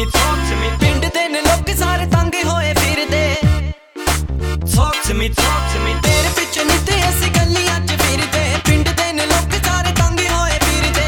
talk to me पिंड दे ने लोग सारे तंग होए फिरदे Talk to me तेरे पिछे नी ते ऐसी गलियां च फिरदे पिंड दे ने लोग सारे तंग होए फिरदे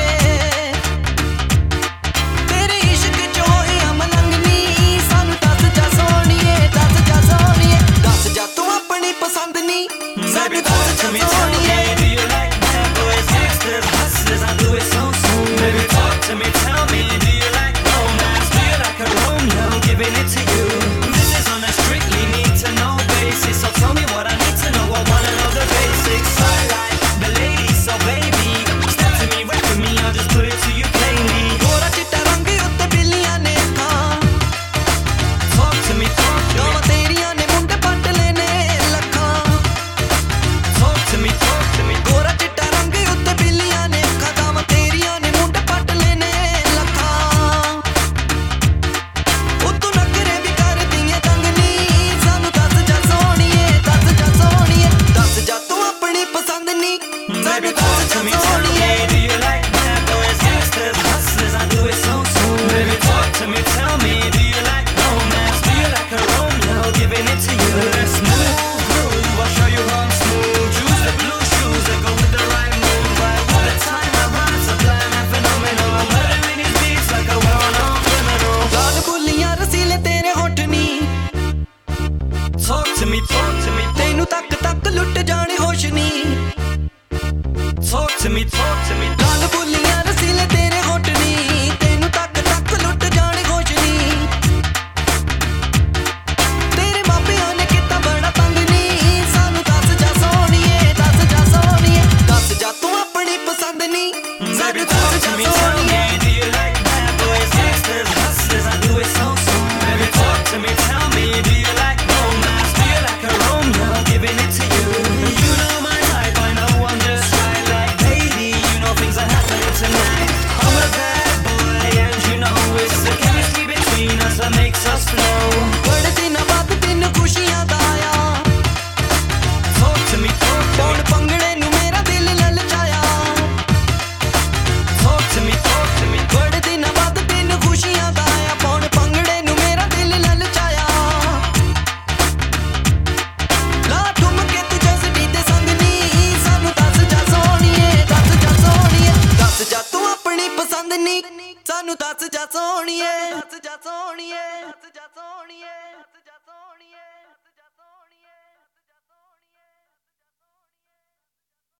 तेरे इश्क च होई अमलंगनी सानू दस जा सोहणीए दस जा तू अपनी पसंद नी सानू दस जा सोहणीए Do you like bad boys, gangsters, hustlers? I do it so soon. Baby, talk to me, tell me. Do you like romance? Do you like a Romeo? Giving it to you. This is on a strictly need to know basis. So tell me what I need to know. I wanna know the basics. I like the ladies, so baby, step to me, rap with me. I'll just put it to you plainly. गोरा चिट्टा रंग उत्ते बिल्लियां ने अखां Talk to me, गावां तेरियां ने मुंडे पट लेने लखां talk to me. गोरा चिट्टा रंग उत्ते बिल्लियां ने अखां गावां तेरियां ने मुंडे पट लेने लखां उतों नखरे भी करदियां तंगनी सानू दस जा सोहणीए दस जा तू अपनी पसंद नी Baby, सानू talk दस to जा me, tell सोहणीए me. Do you like bad boys, gangsters, hustlers? I do it so soon. Baby, talk to me, tell me. Do you like romance? Do you like a Romeo? Giving it to you. Let's move, groove. I'll show you how I'm smooth. Choose the blue shoes that go with the right move. Right all the time, I rhyme sublime and phenomenal. I'm murdering these beats like a well-known criminal. लाल बुलियां रसीले तेरे होठ नी Talk to me, तैनू तक तक लुट जाने होश नी talk to me. लाल बुलियां रसीले तेरे होठ नी तैनू तक तक लुट जाने होश नी तेरे मापियां ने किता बड़ा तंग नी सानू दस जा सोहणीए दस जा तू अपनी पसंद नी Baby, सानू talk दस to जा me, tell me. सोहणीए Do you like bad boys, gangsters, hustlers? I do it so soon. Baby, talk to me, tell me. Do you like romance? Do you like a Romeo? Giving it to you. You know my type, I know I'm just right. Like, baby, you know things are happening tonight. I'm a bad boy, and you know it's the chemistry between us that makes us flow. बड़े दिनां बाद दिन खुशियां दा आया Talk to me, पौन पंगड़े नू मेरा दिल ललचाया talk to me. बड़े दिनां बाद दिन खुशियां दा आया पौन पंगड़े नू मेरा दिल ललचाया ला ठुमके तू जसड़ी दे संग नी सानू दस जा सोहणीए दस जा तू अपनी पसंद नी सानू दस जा सोहणीए